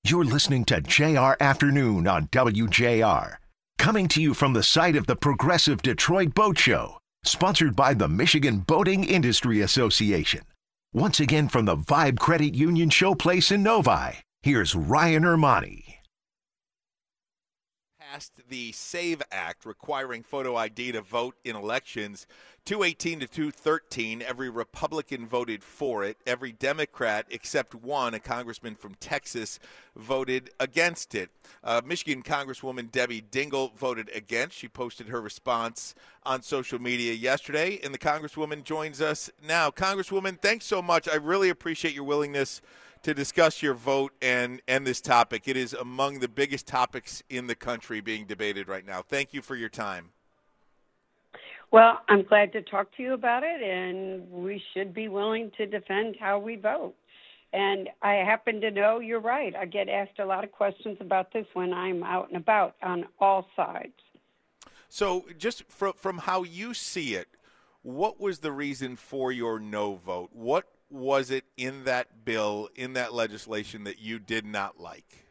You're listening to JR Afternoon on WJR. Coming to you from the site of the Progressive Detroit Boat Show, sponsored by the Michigan Boating Industry Association. Once again from the Vibe Credit Union Showplace in Novi, here's Ryan Ermani. Passed the SAVE Act requiring photo ID to vote in elections, 218 to 213. Every Republican voted for it. Every Democrat except one, a congressman from Texas, voted against it. Michigan Congresswoman Debbie Dingell voted against. She posted her response on social media yesterday, and the Congresswoman joins us now. Congresswoman, thanks so much. I really appreciate your willingness to discuss your vote and this topic. It is among the biggest topics in the country being debated right now. Thank you for your time. Well, I'm glad to talk to you about it, and we should be willing to defend how we vote. And I happen to know you're right. I get asked a lot of questions about this when I'm out and about on all sides. So just from how you see it, what was the reason for your no vote? What was it in that bill, in that legislation, that you did not like?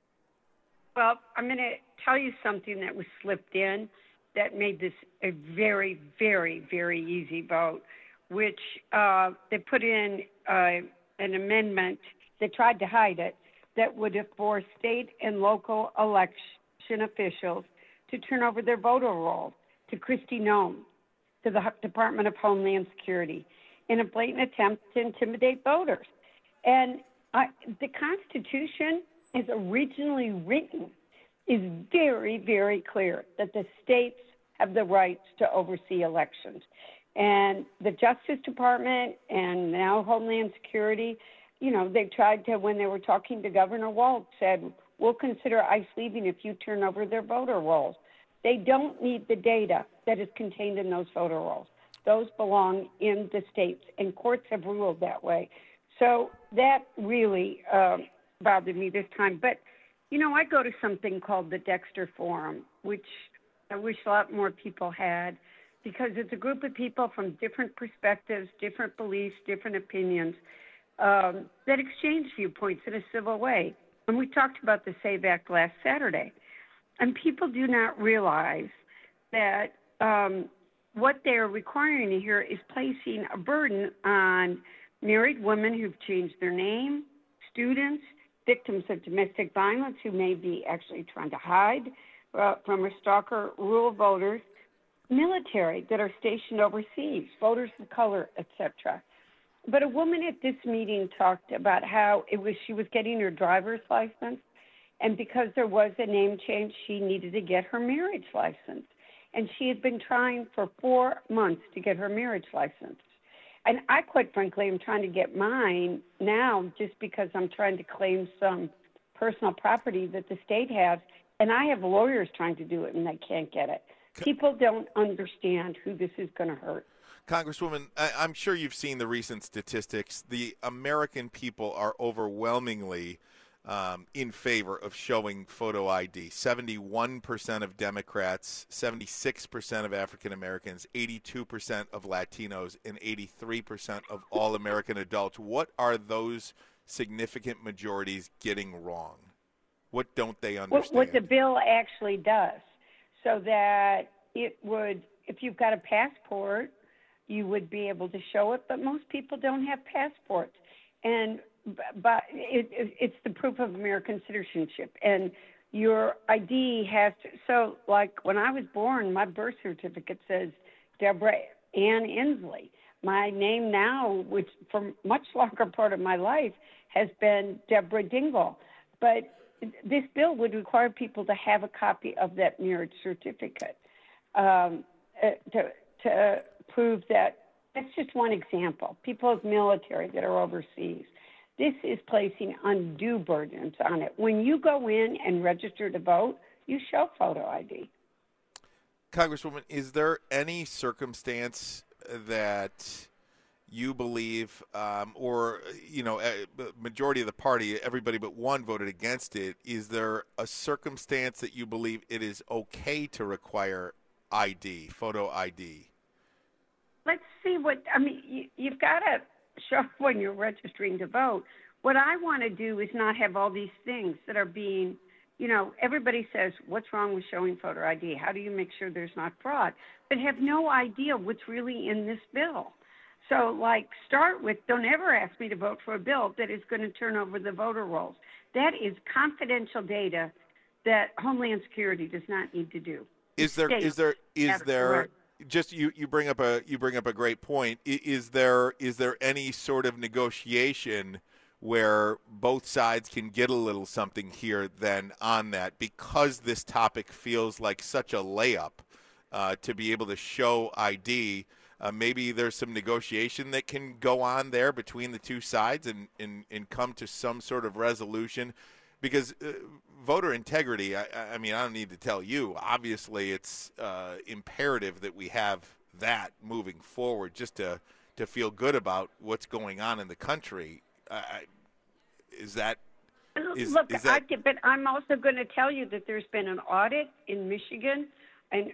Well, I'm going to tell you something that was slipped in that made this a very, very, very easy vote, which they put in an amendment. They tried to hide it, that would force state and local election officials to turn over their voter rolls to Kristi Noem, to the Department of Homeland Security, in a blatant attempt to intimidate voters. And the Constitution, as originally written, is very, very clear that the states have the rights to oversee elections. And the Justice Department and now Homeland Security, you know, they tried to, when they were talking to Governor Walz, said, we'll consider ICE leaving if you turn over their voter rolls. They don't need the data that is contained in those voter rolls. Those belong in the states, and courts have ruled that way. So that really bothered me this time. But, you know, I go to something called the Dexter Forum, which I wish a lot more people had, because it's a group of people from different perspectives, different beliefs, different opinions that exchange viewpoints in a civil way. And we talked about the SAVE Act last Saturday. And people do not realize that what they're requiring here is placing a burden on married women who've changed their name, students, victims of domestic violence who may be actually trying to hide from a stalker, rural voters, military that are stationed overseas, voters of color, etc. But a woman at this meeting talked about how she was getting her driver's license, and because there was a name change, she needed to get her marriage license. And she had been trying for 4 months to get her marriage license. And I, quite frankly, am trying to get mine now just because I'm trying to claim some personal property that the state has. And I have lawyers trying to do it, and they can't get it. People don't understand who this is going to hurt. Congresswoman, I'm sure you've seen the recent statistics. The American people are overwhelmingly in favor of showing photo ID. 71% of Democrats, 76% of African Americans, 82% of Latinos, and 83% of all American adults. What are those significant majorities getting wrong? What don't they understand? What the bill actually does, so that it would, if you've got a passport, you would be able to show it, but most people don't have passports. But it's the proof of American citizenship, and your ID has to. So, like when I was born, my birth certificate says Deborah Ann Inslee. My name now, which for much longer part of my life, has been Deborah Dingell. But this bill would require people to have a copy of that marriage certificate to prove that. That's just one example. People of military that are overseas. This is placing undue burdens on it. When you go in and register to vote, you show photo ID. Congresswoman, is there any circumstance that you believe, or, you know, majority of the party, everybody but one voted against it, is there a circumstance that you believe it is okay to require ID, photo ID? Let's see what, I mean, you've got to show when you're registering to vote What I want to do is not have all these things that are being, everybody says, what's wrong with showing voter ID? How do you make sure there's not fraud? But have no idea what's really in this bill. So, start with, don't ever ask me to vote for a bill that is going to turn over the voter rolls. That is confidential data that Homeland Security does not need to do. Is there just you bring up a great point. Is there any sort of negotiation where both sides can get a little something here then on that, because this topic feels like such a layup to be able to show ID? Maybe there's some negotiation that can go on there between the two sides and come to some sort of resolution, because voter integrity, I mean, I don't need to tell you, obviously it's imperative that we have that moving forward just to feel good about what's going on in the country. But I'm also going to tell you that there's been an audit in Michigan, and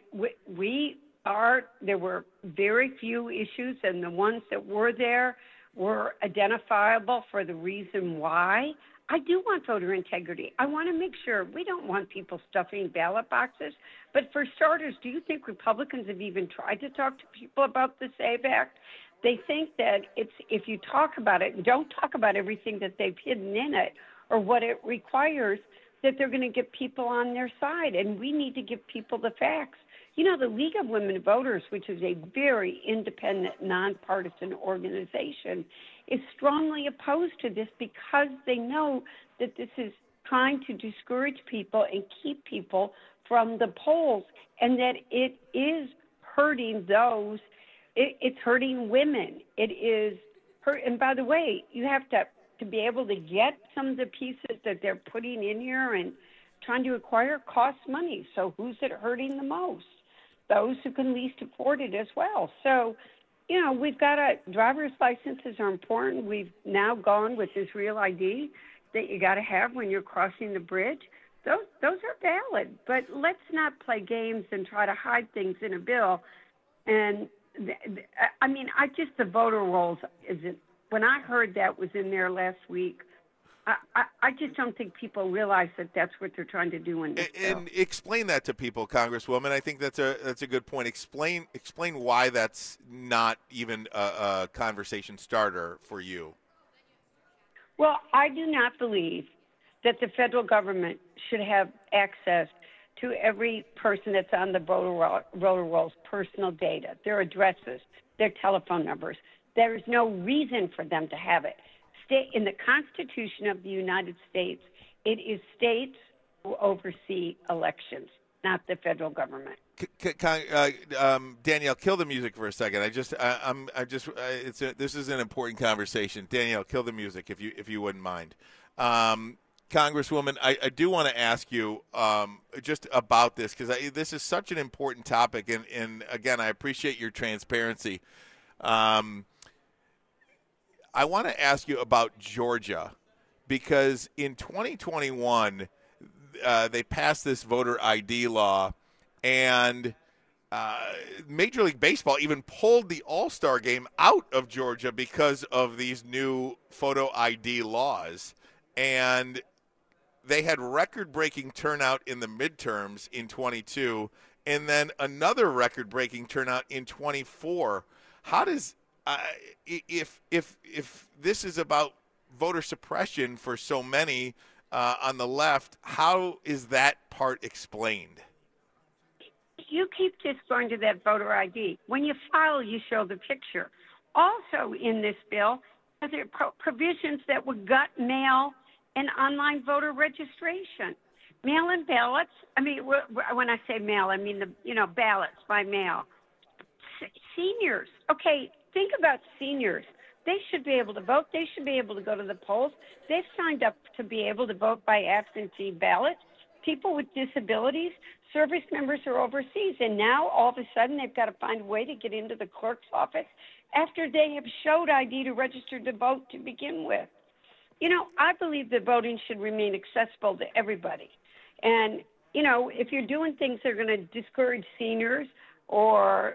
there were very few issues, and the ones that were there were identifiable for the reason why. I do want voter integrity. I want to make sure we don't want people stuffing ballot boxes. But for starters, do you think Republicans have even tried to talk to people about the SAVE Act? They think that if you talk about it and don't talk about everything that they've hidden in it or what it requires, that they're going to get people on their side. And we need to give people the facts. The League of Women Voters, which is a very independent, nonpartisan organization, is strongly opposed to this because they know that this is trying to discourage people and keep people from the polls, and that it is hurting those. It's hurting women. It is hurt. And by the way, you have to be able to get some of the pieces that they're putting in here and trying to acquire costs money. So who's it hurting the most? Those who can least afford it as well. So, we've got driver's licenses are important. We've now gone with this real ID that you got to have when you're crossing the bridge. Those are valid, but let's not play games and try to hide things in a bill. And the voter rolls isn't. When I heard that was in there last week, I just don't think people realize that that's what they're trying to do in this bill. And explain that to people, Congresswoman. I think that's a good point. Explain why that's not even a conversation starter for you. Well, I do not believe that the federal government should have access to every person that's on the voter rolls' personal data, their addresses, their telephone numbers. There is no reason for them to have it. In the Constitution of the United States, it is states who oversee elections, not the federal government. Danielle, kill the music for a second. This is an important conversation. Danielle, kill the music if you wouldn't mind. Congresswoman, I do want to ask you just about this, because this is such an important topic, and again, I appreciate your transparency. I want to ask you about Georgia, because in 2021, they passed this voter ID law, and Major League Baseball even pulled the All-Star game out of Georgia because of these new photo ID laws. And they had record-breaking turnout in the midterms in 22, and then another record-breaking turnout in 24. How does if this is about voter suppression for so many on the left, how is that part explained? You keep just going to that voter ID. When you file, you show the picture. Also in this bill, there are provisions that would gut mail and online voter registration. Mail-in ballots, when I say mail, I mean ballots by mail. Seniors, okay, think about seniors. They should be able to vote. They should be able to go to the polls. They've signed up to be able to vote by absentee ballot. People with disabilities, service members are overseas, and now all of a sudden they've got to find a way to get into the clerk's office after they have showed ID to register to vote to begin with. I believe that voting should remain accessible to everybody. And, if you're doing things that are going to discourage seniors or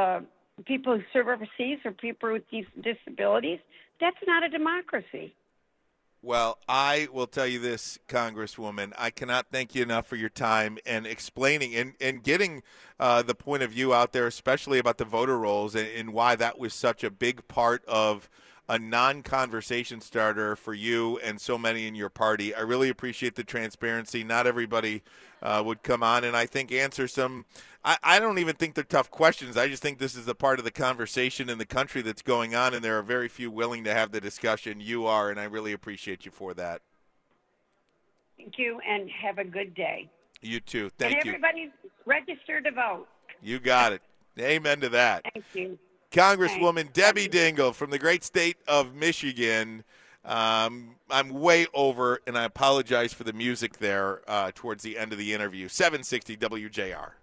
people who serve overseas or people with disabilities, that's not a democracy. Well, I will tell you this, Congresswoman. I cannot thank you enough for your time and explaining and getting the point of view out there, especially about the voter rolls and why that was such a big part of a non-conversation starter for you and so many in your party. I really appreciate the transparency. Not everybody would come on and I think answer some I don't even think they're tough questions. I just think this is a part of the conversation in the country that's going on, and there are very few willing to have the discussion. You are, and I really appreciate you for that. Thank you, and have a good day. You too. Thank you. And everybody register to vote. You got it. Amen to that. Thank you. Congresswoman Thanks. Debbie Dingell from the great state of Michigan. I'm way over, and I apologize for the music there towards the end of the interview. 760 WJR.